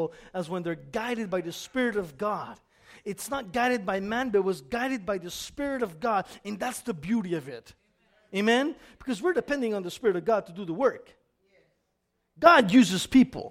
beautiful as when they're guided by the Spirit of God. It's not guided by man, but it was guided by the Spirit of God. And that's the beauty of it. Amen? Because we're depending on the Spirit of God to do the work. God uses people.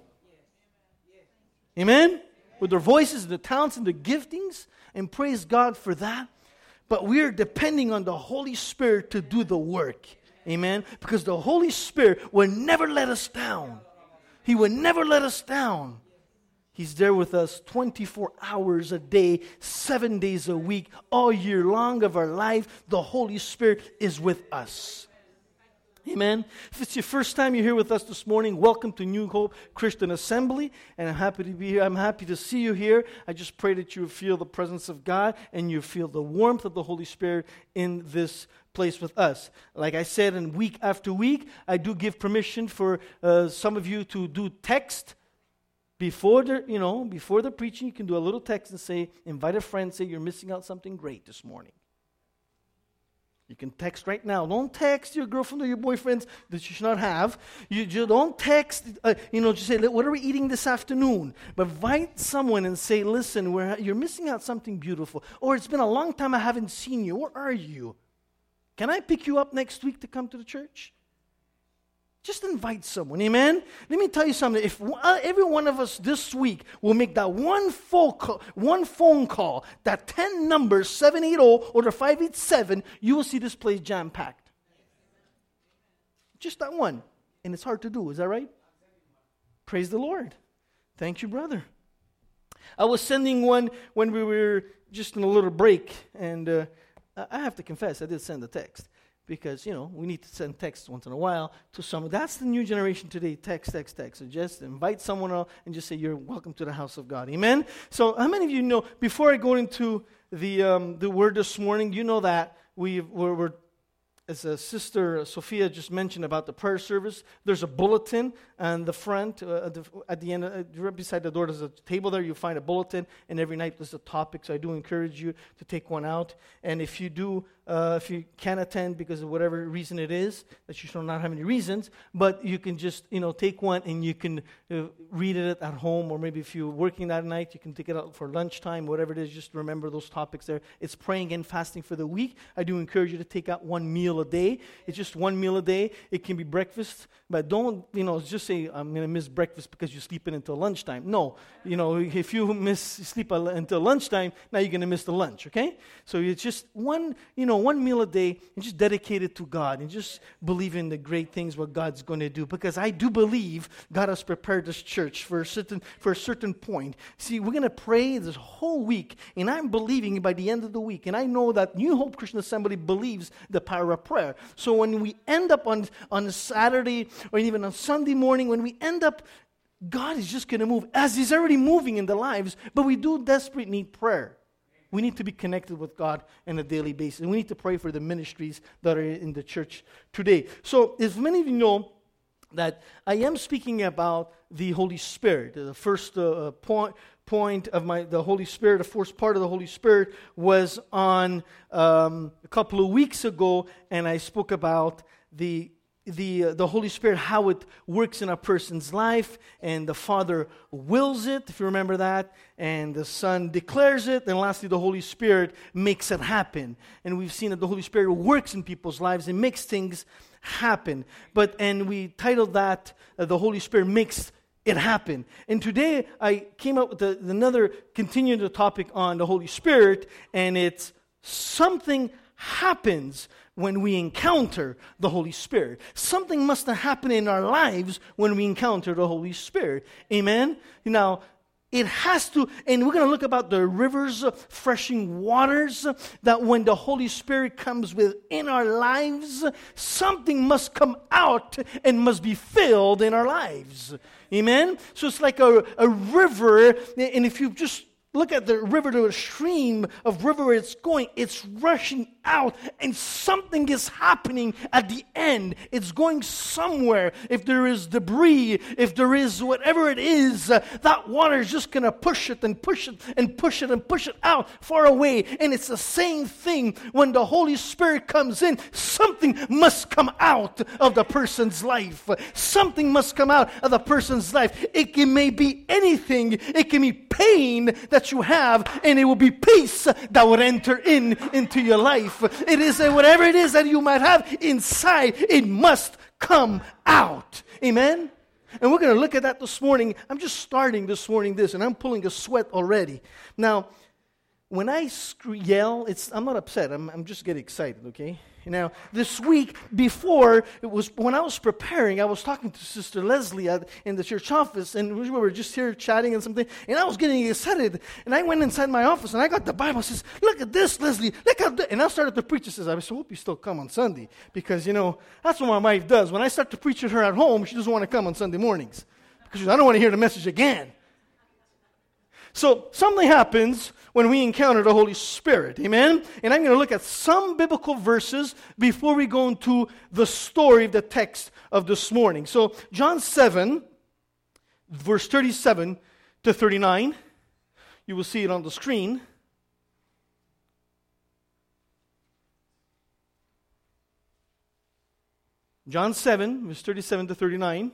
Amen? With their voices, the talents, and the giftings. And praise God for that. But we're depending on the Holy Spirit to do the work. Amen? Because the Holy Spirit will never let us down. He will never let us down. He's there with us 24 hours a day, 7 days a week, all year long of our life. The Holy Spirit is with us. Amen. If it's your first time you're here with us this morning, welcome to New Hope Christian Assembly. And I'm happy to be here. I'm happy to see you here. I just pray that you feel the presence of God and you feel the warmth of the Holy Spirit in this place with us. Like I said, and week after week, I do give permission for some of you to do text. Before the preaching, you can do a little text and say, invite a friend, say you're missing out something great this morning. You can text right now. Don't text your girlfriend or your boyfriends that you should not have. You just don't text, just say, what are we eating this afternoon? But invite someone and say, listen, you're missing out something beautiful. Or it's been a long time I haven't seen you. Where are you? Can I pick you up next week to come to the church? Just invite someone, amen? Let me tell you something. If every one of us this week will make that one phone call, that 10 numbers, 780 or the 587, you will see this place jam-packed. Just that one. And it's hard to do, is that right? Praise the Lord. Thank you, brother. I was sending one when we were just in a little break, and I have to confess, I did send a text. Because, we need to send text once in a while to someone. That's the new generation today, text. So just invite someone else and just say, you're welcome to the house of God. Amen? So how many of you know, before I go into the word this morning, you know that we're as Sister Sophia just mentioned about the prayer service, there's a bulletin on the front, at the end, right beside the door, there's a table there, you'll find a bulletin, and every night there's a topic, so I do encourage you to take one out. And if you can attend because of whatever reason it is, that you should not have any reasons, but you can just, take one and you can read it at home, or maybe if you're working that night, you can take it out for lunchtime, whatever it is, just remember those topics there. It's praying and fasting for the week. I do encourage you to take out one meal a day. It's just one meal a day. It can be breakfast, but don't, just say, I'm going to miss breakfast because you're sleeping until lunchtime. No, if you sleep until lunchtime, now you're going to miss the lunch, okay? So it's just one meal a day, and just dedicate it to God, and just believe in the great things what God's going to do, because I do believe God has prepared this church for a certain point. See, we're going to pray this whole week, and I'm believing by the end of the week, and I know that New Hope Christian Assembly believes the power of prayer. So when we end up on a Saturday, or even on Sunday morning, when we end up, God is just going to move, as He's already moving in the lives, but we do desperately need prayer. We need to be connected with God on a daily basis. And we need to pray for the ministries that are in the church today. So, as many of you know, that I am speaking about the Holy Spirit. The first point of the Holy Spirit, the first part of the Holy Spirit was on a couple of weeks ago, and I spoke about the Holy Spirit, how it works in a person's life, and the Father wills it, if you remember that, and the Son declares it, and lastly, the Holy Spirit makes it happen. And we've seen that the Holy Spirit works in people's lives and makes things happen. And we titled that, The Holy Spirit Makes It Happen. And today, I came up with continuing the topic on the Holy Spirit, and it's something happens when we encounter the Holy Spirit. Something must have happened in our lives when we encounter the Holy Spirit. Amen? Now, it has to, and we're going to look about the rivers of freshing waters, that when the Holy Spirit comes within our lives, something must come out and must be filled in our lives. Amen? So it's like a river, and if you just look at the river, the stream of river where it's going. It's rushing out, and something is happening at the end. It's going somewhere. If there is debris, if there is whatever it is, that water is just going to push it and push it and push it and push it out far away. And it's the same thing when the Holy Spirit comes in. Something must come out of the person's life. Something must come out of the person's life. It may be anything. It can be pain that you have, and it will be peace that would enter into your life. It is whatever it is that you might have inside, it must come out. Amen? And we're going to look at that this morning. I'm just starting this morning and I'm pulling a sweat already. Now, when I yell, I'm not upset. I'm just getting excited, okay? Now, this week before, it was when I was preparing, I was talking to Sister Leslie in the church office, and we were just here chatting and something, and I was getting excited, and I went inside my office, and I got the Bible, and says, look at this, Leslie, look at that, and I started to preach. It says, I hope you still come on Sunday, because, that's what my wife does. When I start to preach at her at home, she doesn't want to come on Sunday mornings, because she says, I don't want to hear the message again. So something happens when we encounter the Holy Spirit, amen? And I'm going to look at some biblical verses before we go into the story of the text of this morning. So John 7, verse 37 to 39. You will see it on the screen. John 7, verse 37 to 39.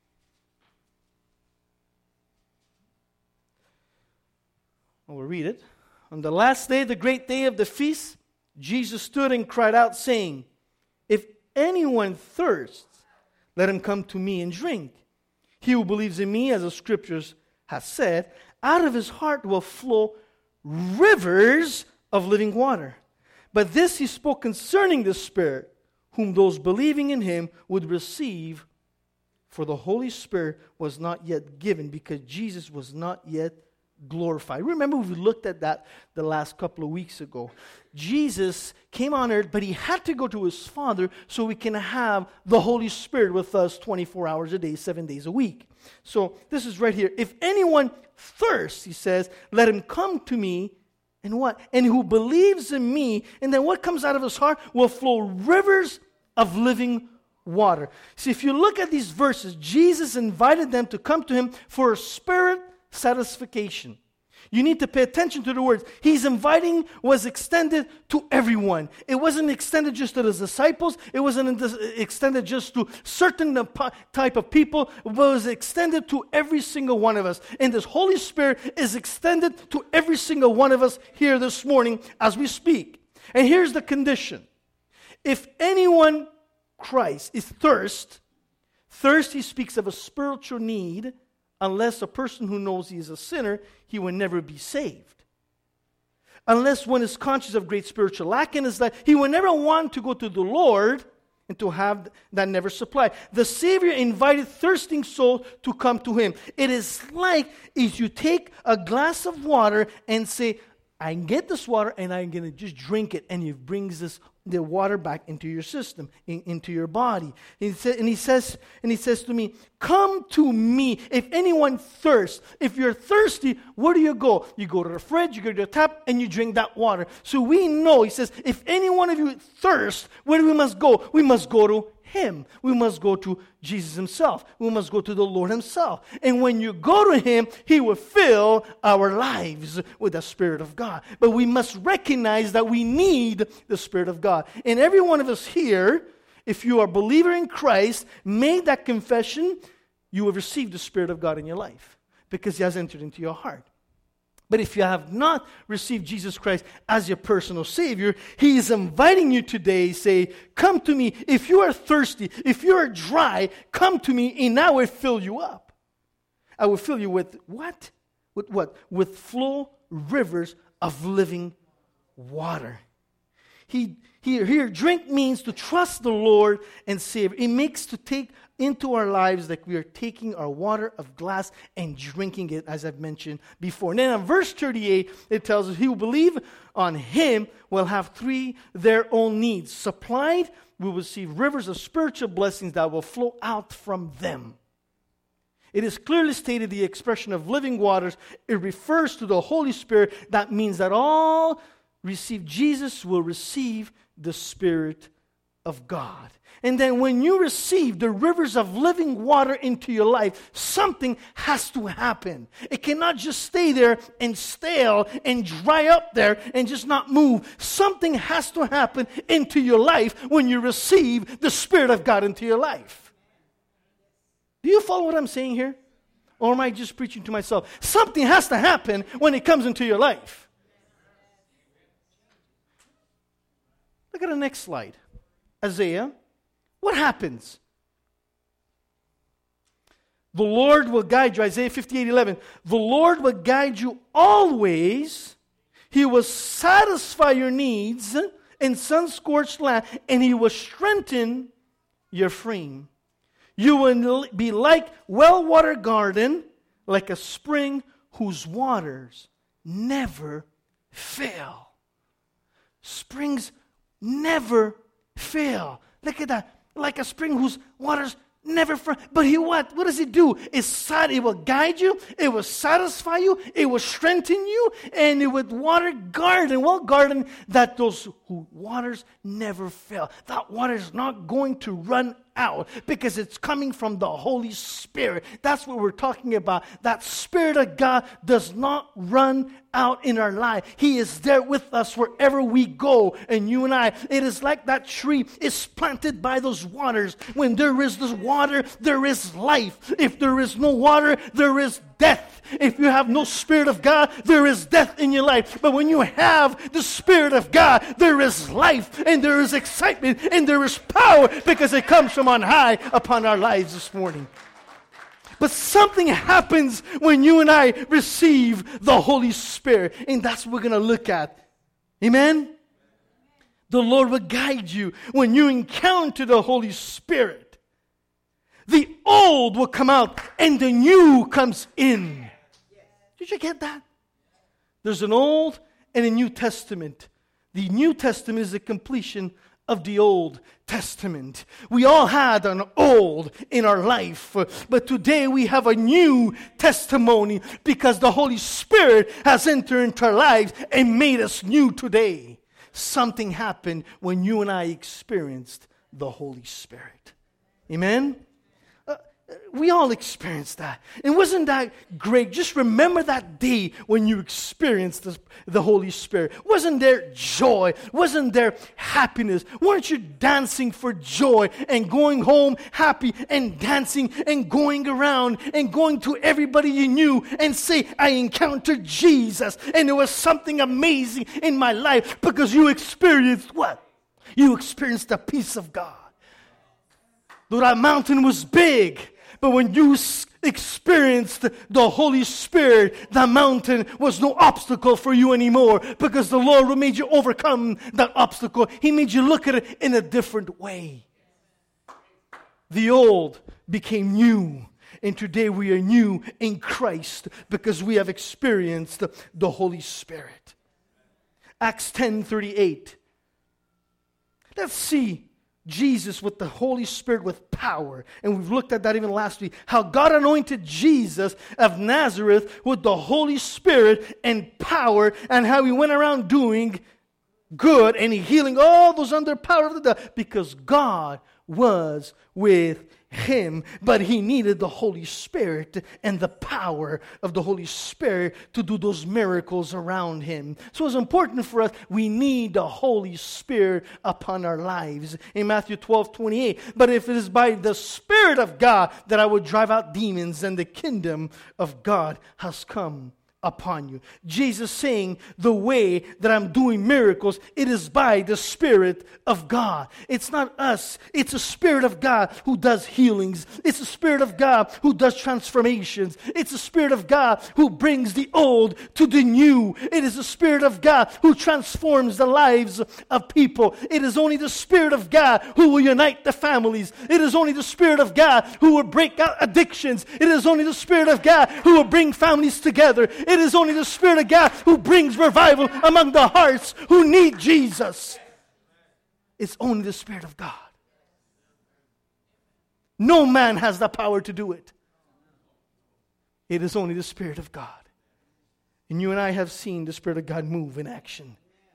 I will read it. On the last day, the great day of the feast, Jesus stood and cried out, saying, if anyone thirsts, let him come to me and drink. He who believes in me, as the Scriptures have said, out of his heart will flow rivers of living water. But this he spoke concerning the Spirit, whom those believing in him would receive, for the Holy Spirit was not yet given, because Jesus was not yet glorified. Remember, we looked at that the last couple of weeks ago. Jesus came on earth, but he had to go to his Father so we can have the Holy Spirit with us 24 hours a day, 7 days a week. So this is right here. If anyone thirsts, he says, let him come to me, and what? And who believes in me, and then what comes out of his heart will flow rivers of living water. See, if you look at these verses, Jesus invited them to come to him for a spirit satisfaction. You need to pay attention to the words. He's inviting was extended to everyone. It wasn't extended just to his disciples. It wasn't extended just to certain type of people. It was extended to every single one of us. And this Holy Spirit is extended to every single one of us here this morning as we speak. And here's the condition. If anyone, Christ, is thirst, he speaks of a spiritual need. Unless a person who knows he is a sinner, he will never be saved. Unless one is conscious of great spiritual lack in his life, he will never want to go to the Lord and to have that never supply. The Savior invited thirsting souls to come to him. It is like if you take a glass of water and say, I can get this water and I'm going to just drink it, and it brings the water back into your system, into your body. And he says to me, come to me. If anyone thirsts, if you're thirsty, where do you go? You go to the fridge, you go to the tap, and you drink that water. So we know, he says, if any one of you thirsts, where do we must go? We must go to him. We must go to Jesus himself. We must go to the Lord himself. And when you go to him, he will fill our lives with the Spirit of God. But we must recognize that we need the Spirit of God. And every one of us here, if you are a believer in Christ, made that confession, you will receive the Spirit of God in your life because he has entered into your heart. But if you have not received Jesus Christ as your personal Savior, he is inviting you today, say, come to me. If you are thirsty, if you are dry, come to me and I will fill you up. I will fill you with what? With what? With flow rivers of living water. Here, drink means to trust the Lord and Savior. It makes to take into our lives like we are taking our water of glass and drinking it, as I've mentioned before. And then in verse 38, it tells us, he who believe on him will have their own needs supplied. We will receive rivers of spiritual blessings that will flow out from them. It is clearly stated the expression of living waters. It refers to the Holy Spirit. That means that all receive Jesus will receive the Spirit of God. And then when you receive the rivers of living water into your life, something has to happen. It cannot just stay there and stale and dry up there and just not move. Something has to happen into your life when you receive the Spirit of God into your life. Do you follow what I'm saying here? Or am I just preaching to myself? Something has to happen when it comes into your life. Look at the next slide. Isaiah. What happens? The Lord will guide you. Isaiah 58:11. The Lord will guide you always. He will satisfy your needs in sun-scorched land, and He will strengthen your frame. You will be like well-watered garden, like a spring whose waters never fail. Springs never fail. Look at that. Like a spring whose waters never fail. But what does it do? It will guide you. It will satisfy you. It will strengthen you. And it will water garden. Well, garden that those whose waters never fail. That water is not going to run out because it's coming from the Holy Spirit. That's what we're talking about. That Spirit of God does not run out in our life. He is there with us wherever we go. And you and I, it is like that tree is planted by those waters. When there is this water, there is life. If there is no water, there is death. If you have no Spirit of God, there is death in your life. But when you have the Spirit of God, there is life and there is excitement and there is power because it comes from on high upon our lives this morning. But something happens when you and I receive the Holy Spirit. And that's what we're going to look at. Amen? The Lord will guide you when you encounter the Holy Spirit. The old will come out and the new comes in. Did you get that? There's an Old and a New Testament. The New Testament is the completion of the Old Testament. We all had an old in our life, but today we have a new testimony because the Holy Spirit has entered into our lives and made us new today. Something happened when you and I experienced the Holy Spirit. Amen? We all experienced that. And wasn't that great? Just remember that day when you experienced the Holy Spirit. Wasn't there joy? Wasn't there happiness? Weren't you dancing for joy and going home happy and dancing and going around and going to everybody you knew and say, I encountered Jesus and there was something amazing in my life because you experienced what? You experienced the peace of God. Though that mountain was big, but when you experienced the Holy Spirit, the mountain was no obstacle for you anymore because the Lord made you overcome that obstacle. He made you look at it in a different way. The old became new, and today we are new in Christ because we have experienced the Holy Spirit. Acts 10:38. Let's see Jesus with the Holy Spirit with power. And we've looked at that even last week. How God anointed Jesus of Nazareth with the Holy Spirit and power, and how He went around doing good and healing all those under power of the devil because God was with Him. But He needed the Holy Spirit and the power of the Holy Spirit to do those miracles around Him. So it's important for us. We need the Holy Spirit upon our lives. In Matthew 12:28, but if it is by the Spirit of God that I would drive out demons, then the kingdom of God has come upon you. Jesus saying, the way that I'm doing miracles, it is by the Spirit of God. It's not us. It's the Spirit of God who does healings. It's the Spirit of God who does transformations. It's the Spirit of God who brings the old to the new. It is the Spirit of God who transforms the lives of people. It is only the Spirit of God who will unite the families. It is only the Spirit of God who will break out addictions. It is only the Spirit of God who will bring families together. It is only the Spirit of God who brings revival among the hearts who need Jesus. It's only the Spirit of God. No man has the power to do it. It is only the Spirit of God. And you and I have seen the Spirit of God move in action.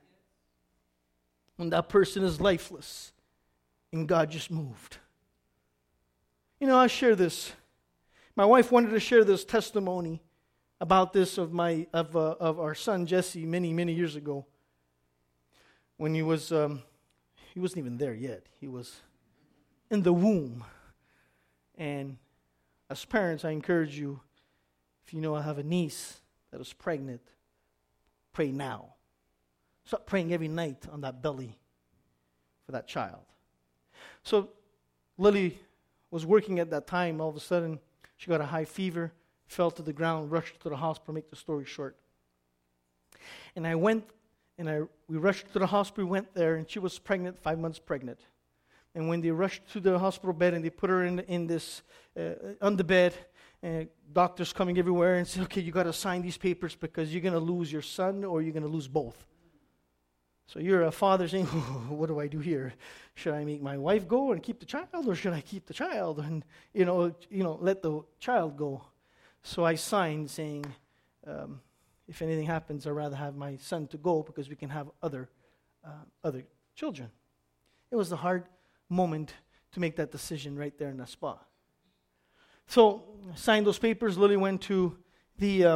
When that person is lifeless, and God just moved. You know, I share this. My wife wanted to share this testimony about this of our son Jesse many years ago. When he wasn't even there yet. He was in the womb. And as parents, I encourage you, if you know I have a niece that is pregnant, pray now. Start praying every night on that belly for that child. So Lily was working at that time. All of a sudden, she got a high fever, fell to the ground, rushed to the hospital, make the story short. And I went, and we rushed to the hospital, went there, and she was pregnant, 5 months pregnant. And when they rushed to the hospital bed and they put her in this, on the bed, doctors coming everywhere and said, okay, you got to sign these papers because you're going to lose your son or you're going to lose both. So you're a father saying, what do I do here? Should I make my wife go and keep the child, or should I keep the child and, let the child go? So I signed saying, if anything happens, I'd rather have my son to go because we can have other children. It was a hard moment to make that decision right there in that spot. So I signed those papers. Lily went to the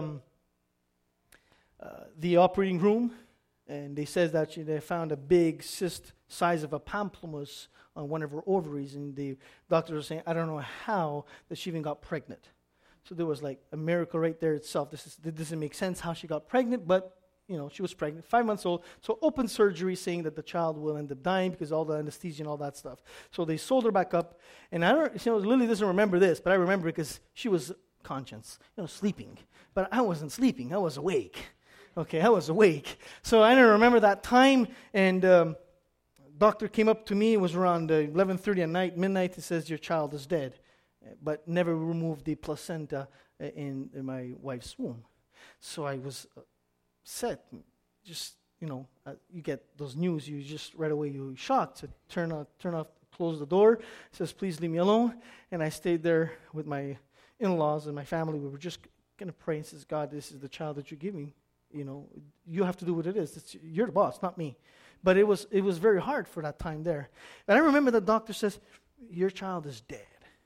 operating room. And they said that they found a big cyst size of a pamplemousse on one of her ovaries. And the doctors were saying, I don't know how that she even got pregnant. So there was like a miracle right there itself. This doesn't make sense how she got pregnant, but, she was pregnant, 5 months old. So open surgery saying that the child will end up dying because all the anesthesia and all that stuff. So they sold her back up. And Lily doesn't remember this, but I remember because she was conscious, sleeping. But I wasn't sleeping. I was awake. Okay, I was awake. So I don't remember that time, and doctor came up to me. It was around 11:30 at night, midnight. He says, your child is dead, but never removed the placenta in my wife's womb. So I was upset. Just, you get those news, you just right away, you're shocked. So turn off, close the door. Says, please leave me alone. And I stayed there with my in-laws and my family. We were just going to pray and says, God, this is the child that you give me. You have to do what it is. You're the boss, not me. But it was very hard for that time there. And I remember the doctor says, your child is dead.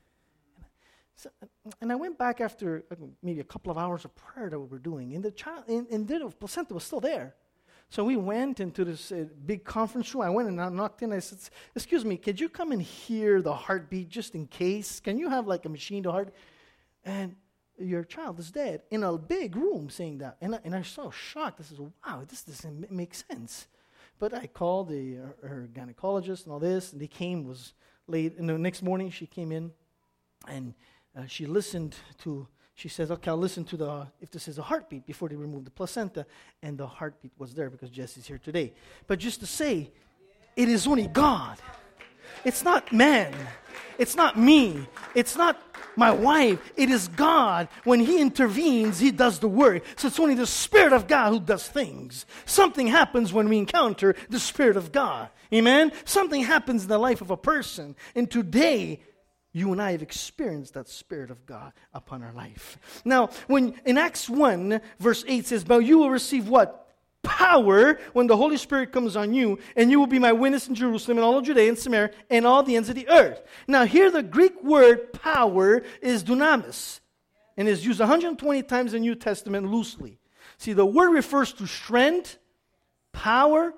And I went back after maybe a couple of hours of prayer that we were doing, and the child, and the placenta was still there. So we went into this big conference room. I went and I knocked in. I said, excuse me, could you come and hear the heartbeat just in case? Can you have like a machine to heart? And your child is dead, in a big room saying that. And I was so shocked. I said, wow, this doesn't make sense. But I called her gynecologist and all this, and they came, was late. And the next morning she came in, and she listened to, she says, okay, I'll listen to if this is a heartbeat before they remove the placenta. And the heartbeat was there because Jesse's here today. But just to say, it is only God. It's not man. It's not me. It's not my wife. It is God. When He intervenes, He does the work. So it's only the Spirit of God who does things. Something happens when we encounter the Spirit of God. Amen? Something happens in the life of a person. And today, you and I have experienced that Spirit of God upon our life. Now, when in Acts 1, verse 8 says, but you will receive what? Power when the Holy Spirit comes on you, and you will be my witness in Jerusalem and all of Judea and Samaria and all the ends of the earth. Now here the Greek word power is dunamis, and is used 120 times in the New Testament loosely. See, the word refers to strength, power,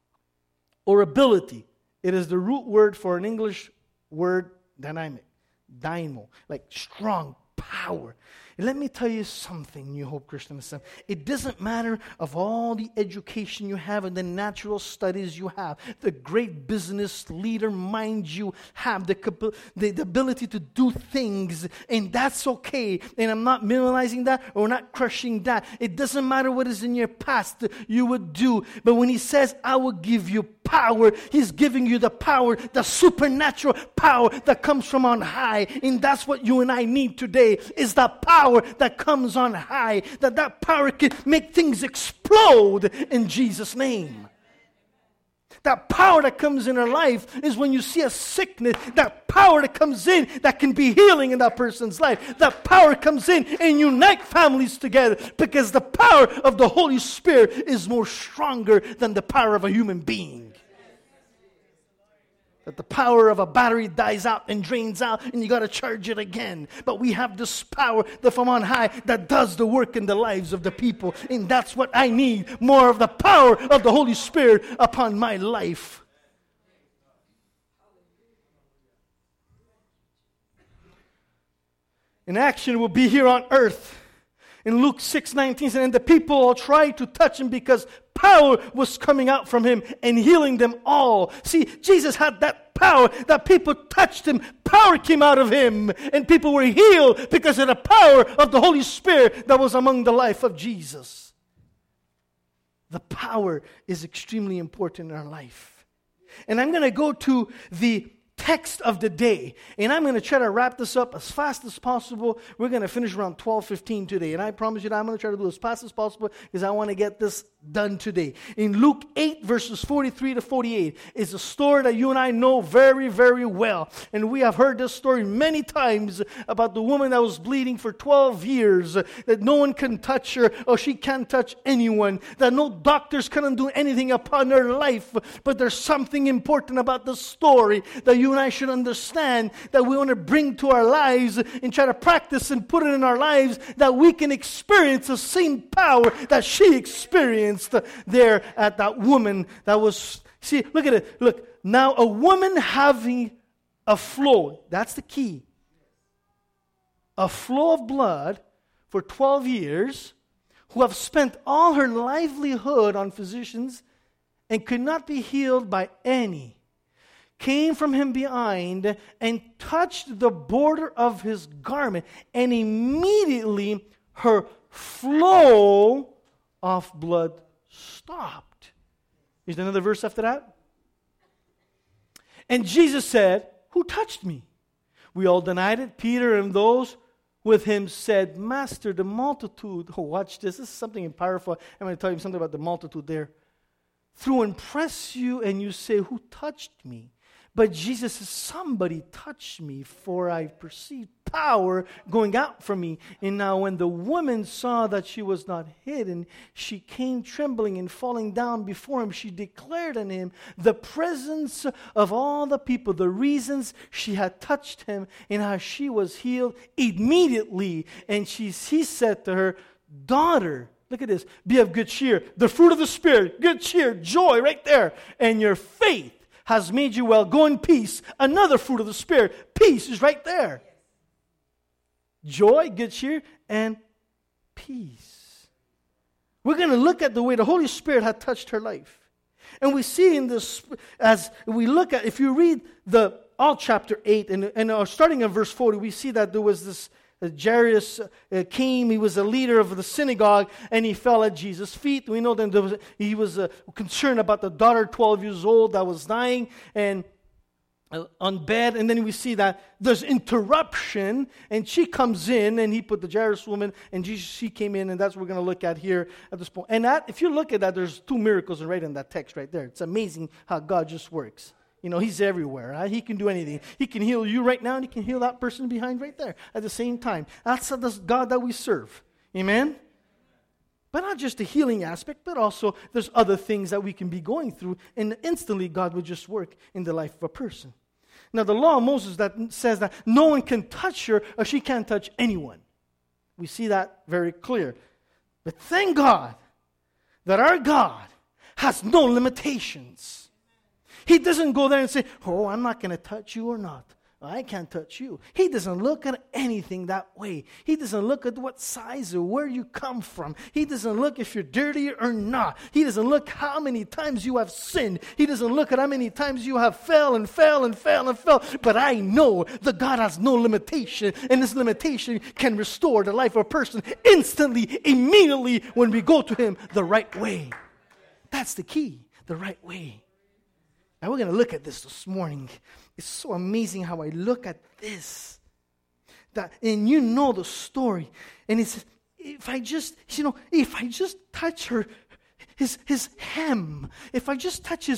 or ability. It is the root word for an English word dynamic, dynamo, like strong power. And let me tell you something, New Hope Christian Assembly. It doesn't matter of all the education you have and the natural studies you have, the great business leader mind you have, the ability to do things, and that's okay. And I'm not minimalizing that or not crushing that. It doesn't matter what is in your past you would do. But when He says, I will give you power, He's giving you the power, the supernatural power that comes from on high. And that's what you and I need today, is the power that comes on high, that power can make things explode in Jesus' name. That power that comes in our life is when you see a sickness, that power that comes in that can be healing in that person's life. That power comes in and unite families together, because the power of the Holy Spirit is more stronger than the power of a human being. That the power of a battery dies out and drains out and you got to charge it again. But we have this power that from on high that does the work in the lives of the people. And that's what I need, more of the power of the Holy Spirit upon my life. In action will be here on earth. In Luke 6:19 said, and the people all tried to touch him because power was coming out from him and healing them all. See, Jesus had that power that people touched him. Power came out of him. And people were healed because of the power of the Holy Spirit that was among the life of Jesus. The power is extremely important in our life. And I'm going to go to the text of the day. And I'm going to try to wrap this up as fast as possible. We're going to finish around 12:15 today. And I promise you that I'm going to try to do as fast as possible because I want to get this done today. In Luke 8, verses 43 to 48, is a story that you and I know very, very well. And we have heard this story many times about the woman that was bleeding for 12 years, that no one can touch her or she can't touch anyone, that no doctors can do anything upon her life. But there's something important about the story that you and I should understand, that we want to bring to our lives and try to practice and put it in our lives, that we can experience the same power that she experienced there at that woman that was, see, look at it. Look, now a woman having a flow, that's the key. A flow of blood for 12 years, who have spent all her livelihood on physicians and could not be healed by any, came from him behind and touched the border of his garment, and immediately her flow of blood stopped. Is there another verse after that? And Jesus said, who touched me? We all denied it. Peter and those with him said, Master, the multitude. Oh, watch this. This is something powerful. I'm going to tell you something about the multitude there. Through and press you, and you say, who touched me? But Jesus says, somebody touched me, for I perceived power going out from me. And now when the woman saw that she was not hidden, she came trembling and falling down before him. She declared unto him the presence of all the people, the reasons she had touched him, and how she was healed immediately. And he said to her, daughter, look at this, be of good cheer. The fruit of the Spirit, good cheer, joy right there. And your faith has made you well. Go in peace. Another fruit of the Spirit. Peace is right there. Joy, good cheer, and peace. We're going to look at the way the Holy Spirit had touched her life. And we see in this, as we look at, if you read all chapter 8, and starting in verse 40, we see that there was this Jairus came. He was a leader of the synagogue, and he fell at Jesus' feet. We know that he was concerned about the daughter, 12 years old, that was dying and on bed. And then we see that there's interruption, and she comes in, and he put the Jairus woman, and she came in, and that's what we're going to look at here at this point. And that, if you look at that, there's two miracles right in that text right there. It's amazing how God just works. You know, He's everywhere. Right? He can do anything. He can heal you right now, and He can heal that person behind right there at the same time. That's the God that we serve. Amen? But not just the healing aspect, but also there's other things that we can be going through, and instantly God would just work in the life of a person. Now, the law of Moses that says that no one can touch her, or she can't touch anyone. We see that very clear. But thank God that our God has no limitations. He doesn't go there and say, oh, I'm not going to touch you or not. I can't touch you. He doesn't look at anything that way. He doesn't look at what size or where you come from. He doesn't look if you're dirty or not. He doesn't look how many times you have sinned. He doesn't look at how many times you have fell. But I know that God has no limitation, and this limitation can restore the life of a person instantly, immediately, when we go to Him the right way. That's the key, the right way. Now we're going to look at this morning. It's so amazing how I look at this. And you know the story. And it's, if I just touch his hem, if I just touch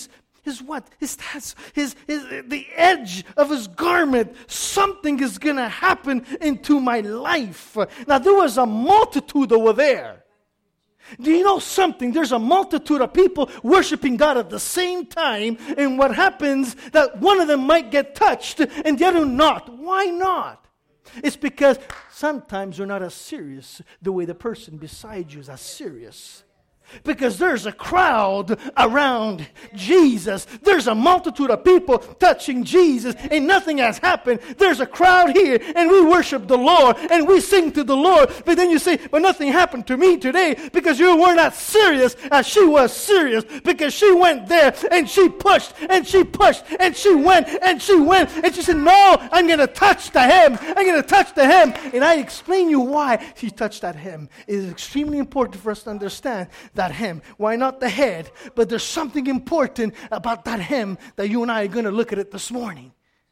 what? The edge of his garment. Something is going to happen into my life. Now, there was a multitude over there. Do you know something? There's a multitude of people worshiping God at the same time, and what happens that one of them might get touched and the other not. Why not? It's because sometimes you're not as serious the way the person beside you is as serious. Because there's a crowd around Jesus. There's a multitude of people touching Jesus and nothing has happened. There's a crowd here and we worship the Lord and we sing to the Lord. But then you say, but nothing happened to me today because you were not serious as she was serious. Because she went there and she pushed and she pushed and she went and she went. And she said, no, I'm going to touch the hem. I'm going to touch the hem. And I explain you why she touched that hem. It is extremely important for us to understand that hem. Why not the head? But there's something important about that hem that you and I are going to look at it this morning.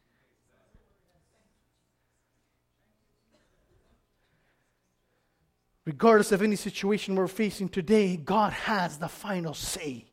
Regardless of any situation we're facing today, God has the final say.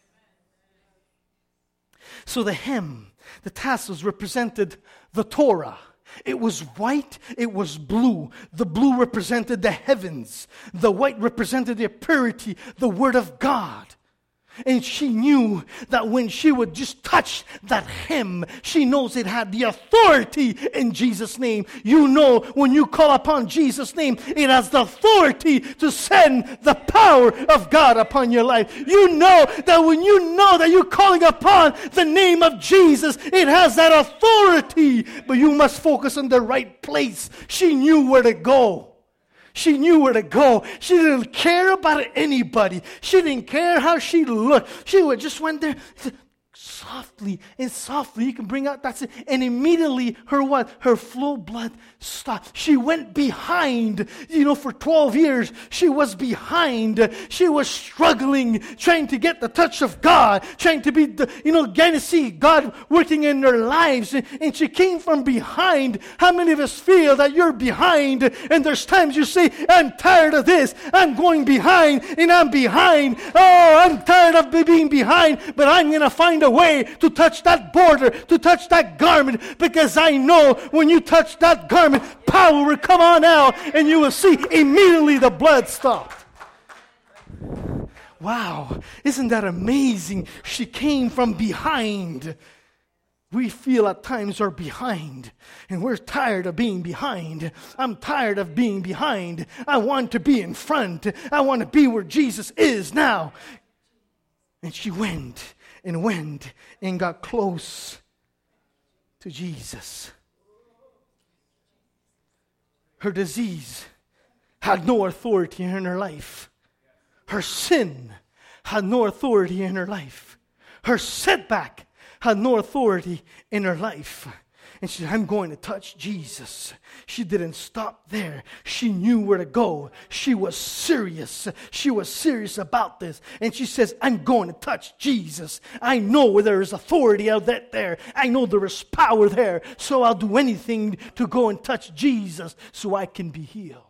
So the hem, the tassels represented the Torah. It was white, it was blue. The blue represented the heavens. The white represented the purity, the Word of God. And she knew that when she would just touch that hem, she knows it had the authority in Jesus' name. You know, when you call upon Jesus' name, it has the authority to send the power of God upon your life. You know that when you know that you're calling upon the name of Jesus, it has that authority. But you must focus on the right place. She knew where to go. She knew where to go. She didn't care about anybody. She didn't care how she looked. She would just went there softly and softly. You can bring out that's it. And immediately her what? Her flow blood stopped. She went behind. For 12 years, she was behind. She was struggling, trying to get the touch of God, trying to be, getting to see God working in their lives. And she came from behind. How many of us feel that you're behind? And there's times you say, I'm tired of this. I'm going behind and I'm behind. Oh, I'm tired of being behind, but I'm going to find a way to touch that border, to touch that garment, because I know when you touch that garment, power will come on out and you will see immediately the blood stopped. Wow, isn't that amazing? She came from behind. We feel at times we're behind and we're tired of being behind. I'm tired of being behind. I want to be in front. I want to be where Jesus is now. And she went and got close to Jesus. Her disease had no authority in her life. Her sin had no authority in her life. Her setback had no authority in her life. And she said, I'm going to touch Jesus. She didn't stop there. She knew where to go. She was serious. She was serious about this. And she says, I'm going to touch Jesus. I know there is authority out there. I know there is power there. So I'll do anything to go and touch Jesus so I can be healed.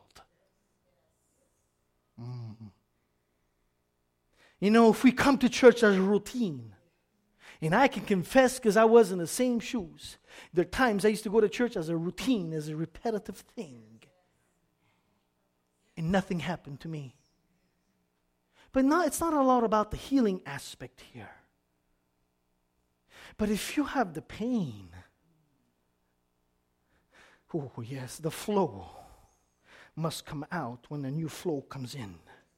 If we come to church as a routine, and I can confess because I was in the same shoes. There are times I used to go to church as a routine, as a repetitive thing. And nothing happened to me. But no, it's not a lot about the healing aspect here. But if you have the pain, oh yes, the flow must come out when a new flow comes in.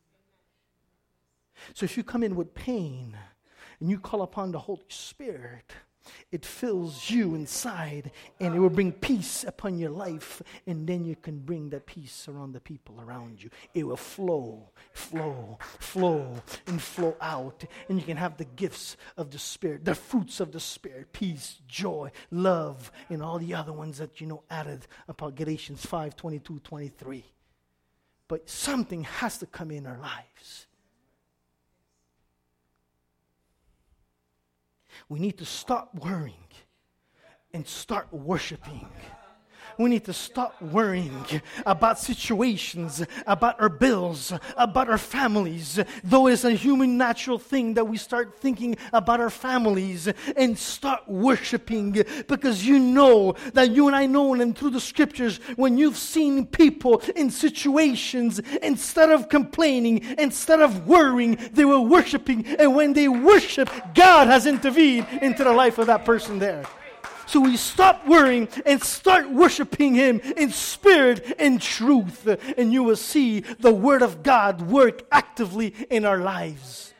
So if you come in with pain, and you call upon the Holy Spirit, it fills you inside and it will bring peace upon your life, and then you can bring that peace around the people around you. It will flow, and flow out, and you can have the gifts of the Spirit, the fruits of the Spirit, peace, joy, love, and all the other ones that added upon Galatians 5:22-23. But something has to come in our lives. We need to stop worrying and start worshiping. We need to stop worrying about situations, about our bills, about our families. Though it's a human natural thing that we start thinking about our families and start worshiping, because you know that you and I know, and through the scriptures, when you've seen people in situations, instead of complaining, instead of worrying, they were worshiping. And when they worship, God has intervened into the life of that person there. So we stop worrying and start worshiping Him in spirit and truth. And you will see the Word of God work actively in our lives.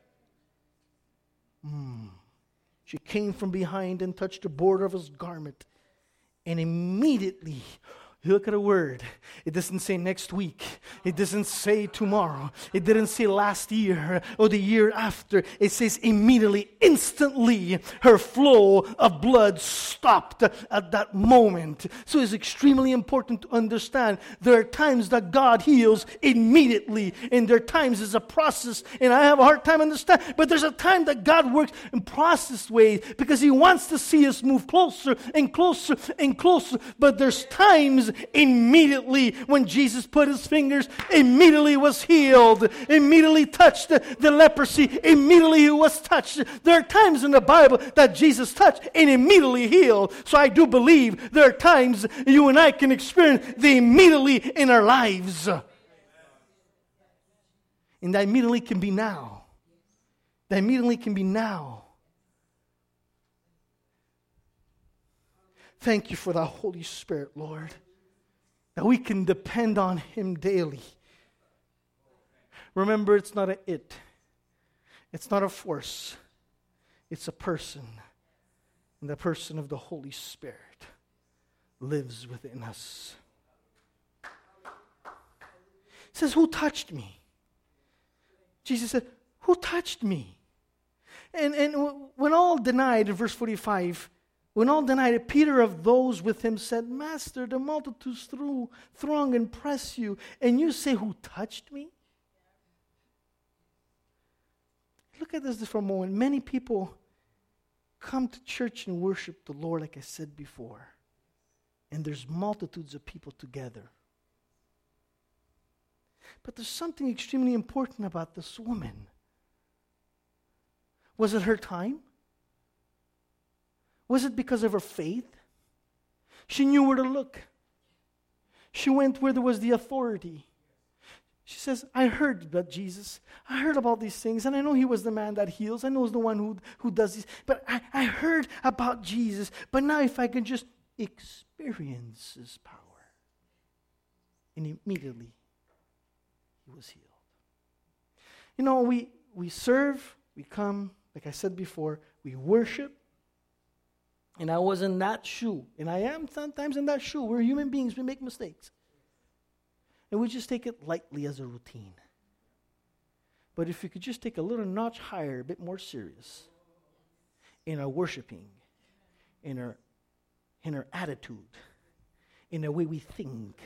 She came from behind and touched the border of His garment. And immediately, look at the word. It doesn't say next week. It doesn't say tomorrow. It didn't say last year or the year after. It says immediately, instantly, her flow of blood stopped at that moment. So it's extremely important to understand there are times that God heals immediately, and there are times it's a process, and I have a hard time understanding, but there's a time that God works in process ways because He wants to see us move closer and closer and closer. But there's times immediately when Jesus put His fingers, immediately was healed, immediately touched the leprosy, immediately he was touched. There are times in the Bible that Jesus touched and immediately healed. So I do believe there are times you and I can experience the immediately in our lives. And that immediately can be now. That immediately can be now. Thank you for the Holy Spirit, Lord, that we can depend on Him daily. Remember, it's not it. It's not a force. It's a person. And the person of the Holy Spirit lives within us. It says, who touched me? Jesus said, who touched me? And when all denied, in verse 45, when all denied it, Peter of those with him said, Master, the multitudes throng and press you, and you say, who touched me? Look at this for a moment. Many people come to church and worship the Lord, like I said before, and there's multitudes of people together. But there's something extremely important about this woman. Was it her time? Was it because of her faith? She knew where to look. She went where there was the authority. She says, I heard about Jesus. I heard about these things, and I know He was the man that heals. I know He's the one who does this. But I heard about Jesus. But now if I can just experience His power. And immediately, he was healed. You know, we serve, we come, like I said before, we worship. And I was in that shoe. And I am sometimes in that shoe. We're human beings. We make mistakes. And we just take it lightly as a routine. But if you could just take a little notch higher, a bit more serious, in our worshiping, in our attitude, in the way we think,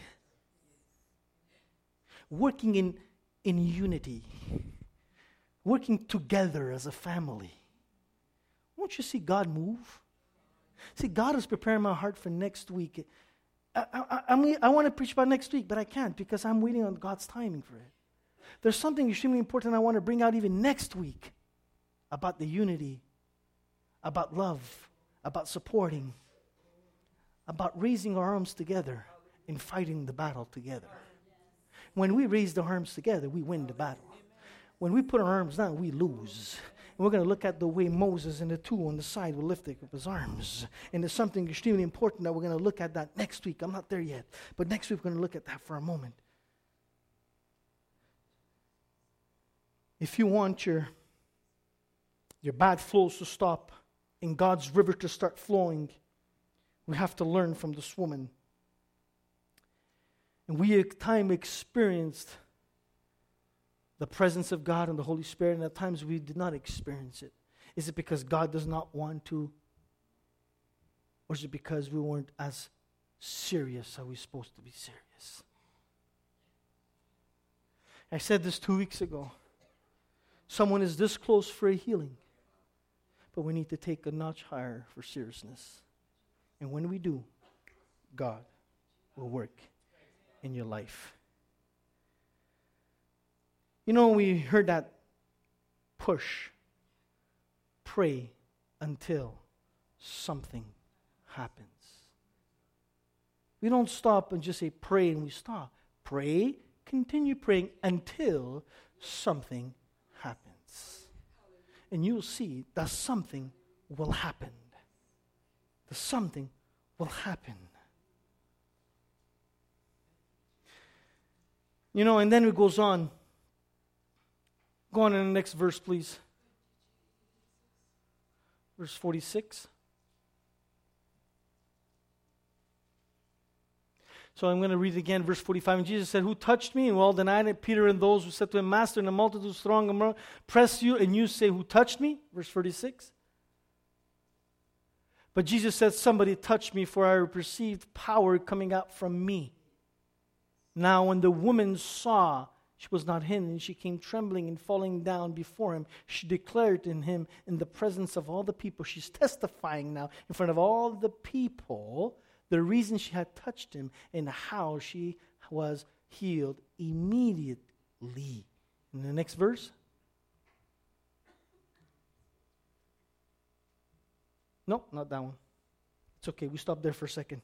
working in unity, working together as a family, won't you see God move? See, God is preparing my heart for next week. I want to preach about next week, but I can't because I'm waiting on God's timing for it. There's something extremely important I want to bring out even next week about the unity, about love, about supporting, about raising our arms together and fighting the battle together. When we raise the arms together, we win the battle. When we put our arms down, we lose. And we're going to look at the way Moses and the two on the side will lift up his arms. And there's something extremely important that we're going to look at that next week. I'm not there yet. But next week we're going to look at that for a moment. If you want your bad flows to stop and God's river to start flowing, we have to learn from this woman. And we at times experienced the presence of God and the Holy Spirit, and at times we did not experience it. Is it because God does not want to? Or is it because we weren't as serious as we're supposed to be serious? I said this 2 weeks ago. Someone is this close for a healing, but we need to take a notch higher for seriousness. And when we do, God will work in your life. You know, we heard that push, pray until something happens. We don't stop and just say pray and we stop. Pray, continue praying until something happens. And you'll see that something will happen. The something will happen. You know, and then it goes on. Go on in the next verse, please. Verse 46. So I'm going to read it again, verse 45. And Jesus said, "Who touched me?" And all denied it. Peter and those who said to him, "Master," and the multitude strong press you, and you say, "Who touched me?" Verse 46. But Jesus said, "Somebody touched me, for I perceived power coming out from me." Now when the woman saw she was not hidden, and she came trembling and falling down before him, she declared in him in the presence of all the people. She's testifying now in front of all the people the reason she had touched him and how she was healed immediately. In the next verse. No, not that one. It's okay. We stop there for a second.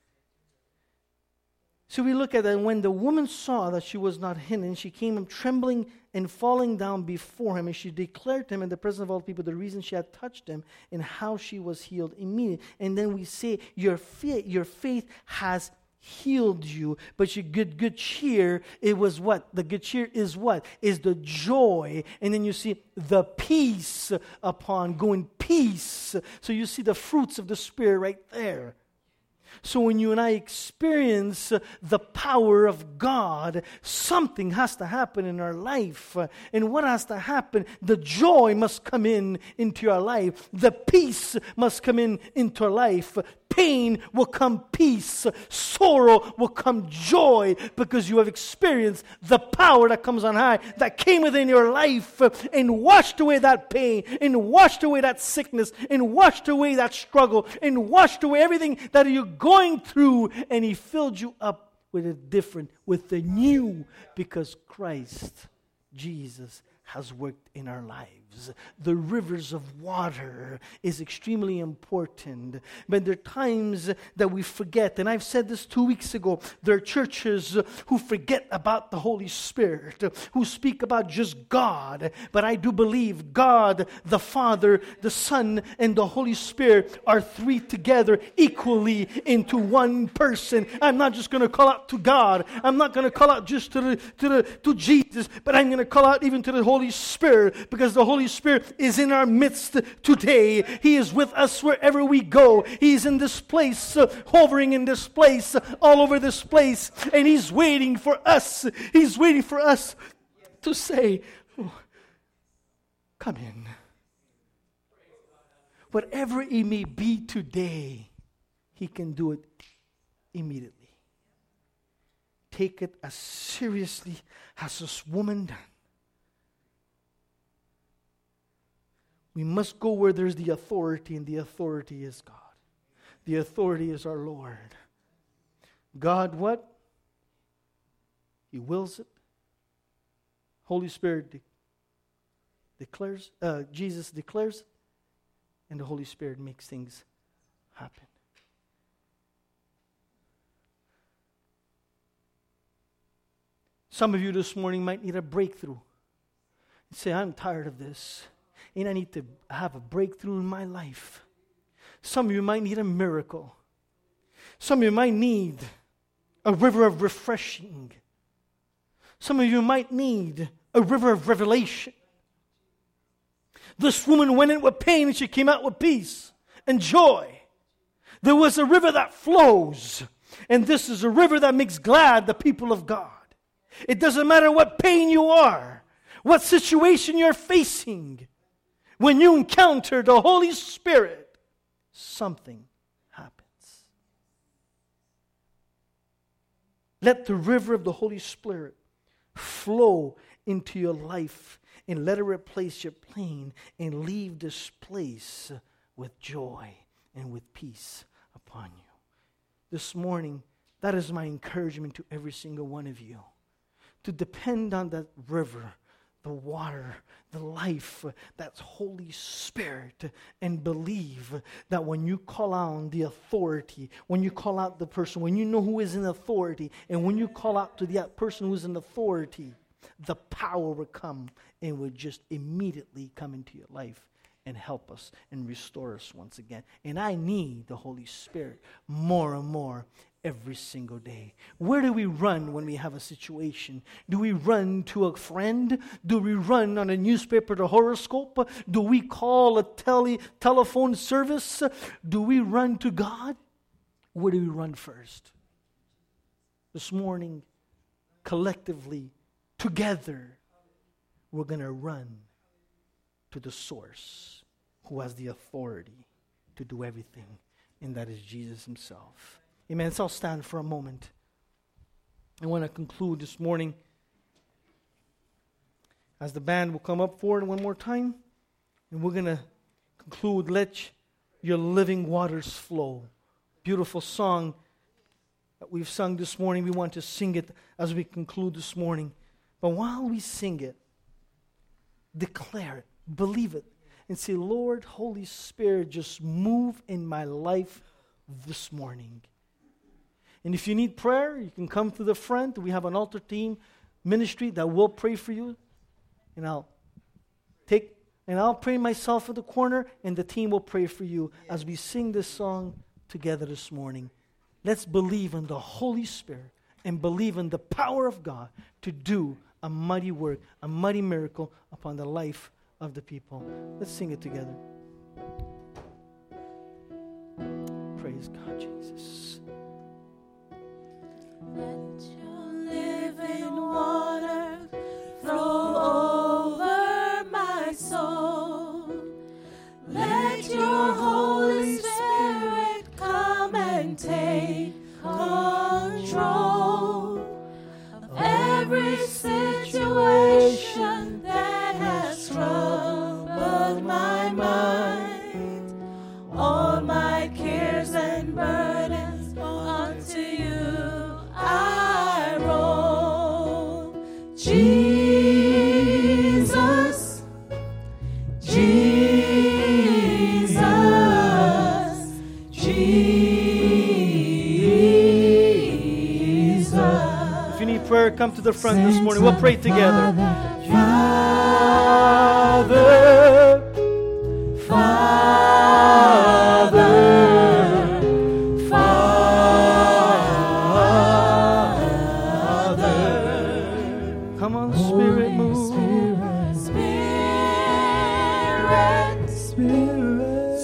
So we look at that. When the woman saw that she was not hidden, she came trembling and falling down before him, and she declared to him in the presence of all people the reason she had touched him and how she was healed immediately. And then we say, your faith has healed you, but your good cheer, it was what? The good cheer is what? Is the joy. And then you see the peace upon going peace. So you see the fruits of the Spirit right there. So when you and I experience the power of God, something has to happen in our life. And what has to happen? The joy must come into your life. The peace must come into our life. Pain will come peace. Sorrow will come joy, because you have experienced the power that comes on high, that came within your life and washed away that pain, and washed away that sickness, and washed away that struggle, and washed away everything that you're going through, and He filled you up with the new, because Christ Jesus has worked in our lives. The rivers of water is extremely important. But there are times that we forget, and I've said this 2 weeks ago, there are churches who forget about the Holy Spirit, who speak about just God. But I do believe God, the Father, the Son, and the Holy Spirit are three together equally into one person. I'm not just going to call out to God. I'm not going to call out just to Jesus, but I'm going to call out even to the Holy Spirit, because the Holy Spirit is in our midst today. He is with us wherever we go. He's in this place, hovering in this place, all over this place, and He's waiting for us. He's waiting for us to say, oh, come in. Whatever it may be today, He can do it immediately. Take it as seriously as this woman done. We must go where there's the authority, and the authority is God. The authority is our Lord. God, what? He wills it. Holy Spirit declares, Jesus declares it, and the Holy Spirit makes things happen. Some of you this morning might need a breakthrough. You say, I'm tired of this, and I need to have a breakthrough in my life. Some of you might need a miracle. Some of you might need a river of refreshing. Some of you might need a river of revelation. This woman went in with pain and she came out with peace and joy. There was a river that flows, and this is a river that makes glad the people of God. It doesn't matter what pain you are, what situation you're facing. When you encounter the Holy Spirit, something happens. Let the river of the Holy Spirit flow into your life, and let it replace your pain, and leave this place with joy and with peace upon you. This morning, That is my encouragement to every single one of you. To depend on that river, the water, the life, that's Holy Spirit, and believe that when you call out the authority, when you call out the person, when you know who is in authority, and when you call out to that person who is in authority, the power will come and will just immediately come into your life and help us and restore us once again. And I need the Holy Spirit more and more every single day. Where do we run when we have a situation? Do we run to a friend? Do we run on a newspaper, the horoscope? Do we call a telephone service? Do we run to God? Where do we run first? This morning, collectively, together, we're going to run to the source who has the authority to do everything, and that is Jesus himself. Amen. So I'll stand for a moment. I want to conclude this morning as the band will come up forward one more time, and we're going to conclude, Let Your Living Waters Flow. Beautiful song that we've sung this morning. We want to sing it as we conclude this morning. But while we sing it, declare it, believe it, and say, Lord, Holy Spirit, just move in my life this morning. And if you need prayer, you can come to the front. We have an altar team ministry that will pray for you. And I'll pray myself at the corner, and the team will pray for you as we sing this song together this morning. Let's believe in the Holy Spirit and believe in the power of God to do a mighty work, a mighty miracle upon the life of the people. Let's sing it together. Praise God, Jesus. Let your living water flow over my soul. Let your Holy Spirit come and take control of every situation that has troubled my mind. All my cares and burdens unto you I roll. Jesus, Jesus, Jesus. If you need prayer, come to the front this morning. We'll pray together. Father, Father, Father. Come on, Spirit, move. Spirit, Spirit,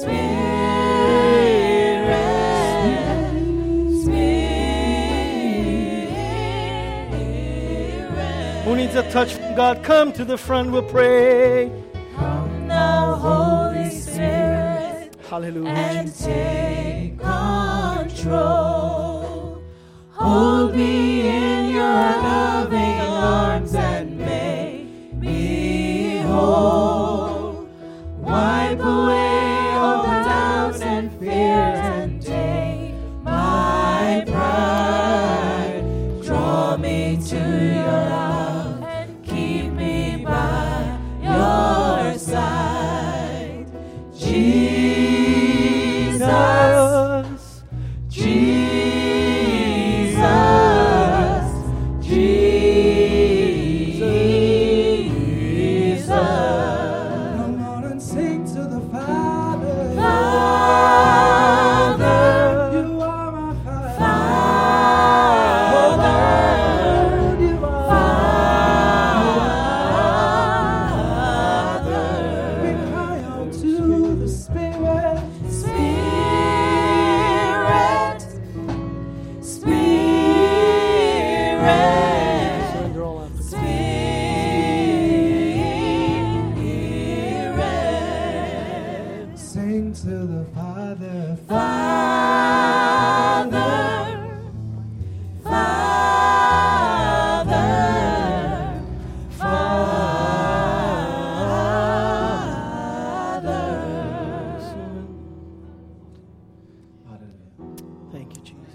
Spirit. Who needs a touch from God? Come to the front. We'll pray. Come now, Holy Spirit, Hallelujah. and take control. Hold me in your loving arms and make me whole. Wipe away all the doubts and fears and take my pride. Draw me to your love and keep me by your side. Jesus, Jesus, Jesus. Come on and sing to the Father. Father, You are my Father. Father, You are. Father. We cry out to the Spirit. Spirit, Spirit, Surrender all after God. Spirit. Sing to the Father. Father, Father, Father. Hallelujah. Thank you, Jesus.